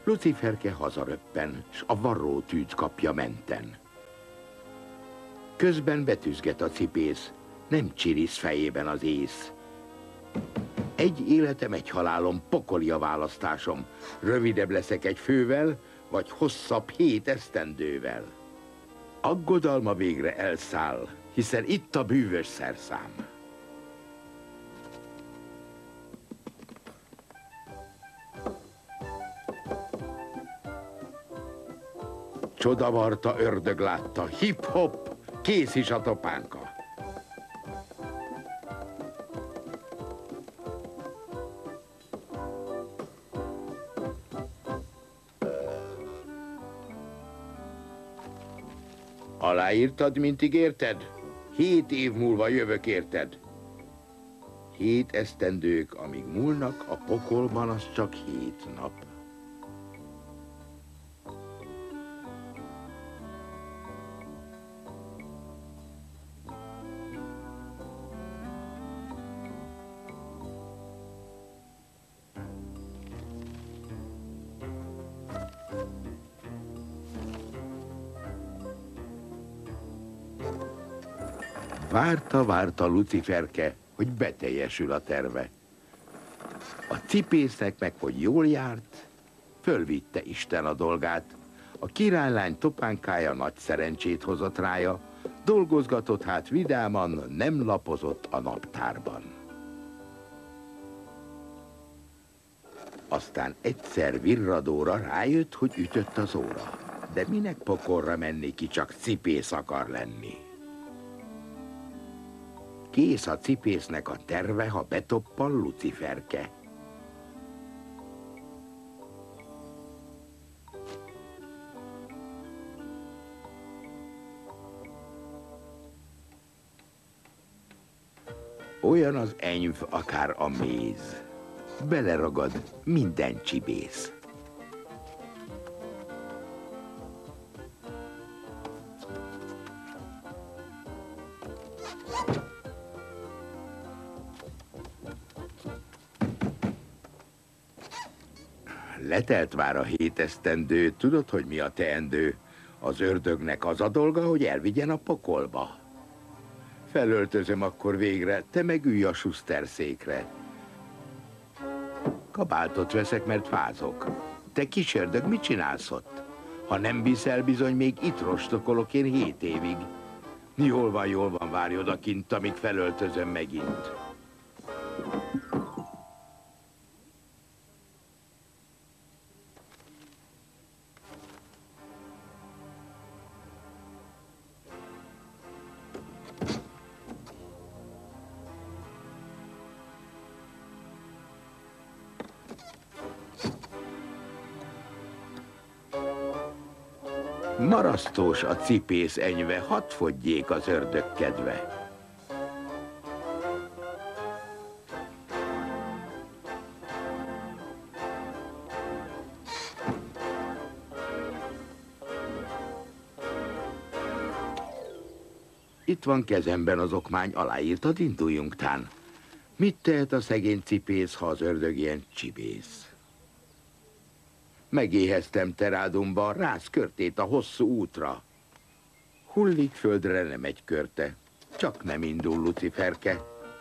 Luciferke hazaröppen, s a varrótűt kapja menten. Közben betűzget a cipész, nem csirisz fejében az ész. Egy életem, egy halálom, pokoli a választásom. Rövidebb leszek egy fővel, vagy hosszabb 7 esztendővel. Aggodalma végre elszáll, hiszen itt a bűvös szerszám. Csodavarta ördög látta, hip-hop, kész is a topánka. Aláírtad, mint ígérted? 7 év múlva jövök érted. 7 esztendők, amíg múlnak, a pokolban az csak 7 nap. Várta Luciferke, hogy beteljesül a terve. A cipésznek meg, hogy jól járt, fölvitte Isten a dolgát. A királylány topánkája nagy szerencsét hozott rája, dolgozgatott hát vidáman, nem lapozott a naptárban. Aztán egyszer virradóra rájött, hogy ütött az óra. De minek pokolra menni, ki csak cipész akar lenni? Kész a cipésznek a terve, ha betoppal Luciferke. Olyan az enyv, akár a méz. Beleragad minden csibész. Letelt már a 7 esztendő, tudod, hogy mi a teendő? Az ördögnek az a dolga, hogy elvigyen a pokolba. Felöltözöm akkor végre, te meg ülj a suszterszékre. Kabátot veszek, mert fázok. Te kis ördög, mit csinálsz ott? Ha nem viszel, bizony még itt rostokolok én 7 évig. Jól van, várj odakint, amíg felöltözöm megint. Marasztós a cipész enyve, hadd fogyjék az ördög kedve. Itt van kezemben az okmány, aláírtad, induljunk tán. Mit tehet a szegény cipész, ha az ördög ilyen csibész? Megéheztem Terádumban, rász körtét a hosszú útra. Hullik földre nem egy körte, csak nem indul Luciferke.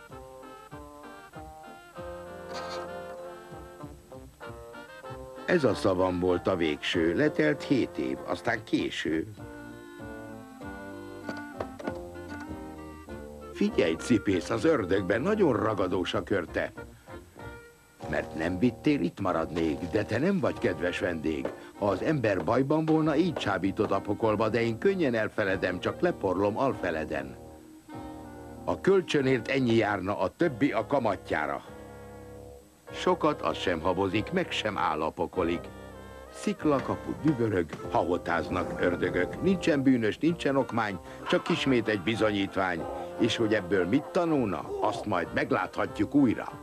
Ez a szavam volt a végső, letelt 7 év, aztán késő. Figyelj, cipész, az ördögben nagyon ragadós a körte. Mert nem vittél, itt maradnék, de te nem vagy kedves vendég. Ha az ember bajban volna, így csábítod a pokolba, de én könnyen elfeledem, csak leporlom alfeleden. A kölcsönért ennyi járna, a többi a kamatjára. Sokat az sem habozik, meg sem áll a pokolig. Sziklakaput dübörög, hahotáznak ördögök. Nincsen bűnös, nincsen okmány, csak ismét egy bizonyítvány. És hogy ebből mit tanulna, azt majd megláthatjuk újra.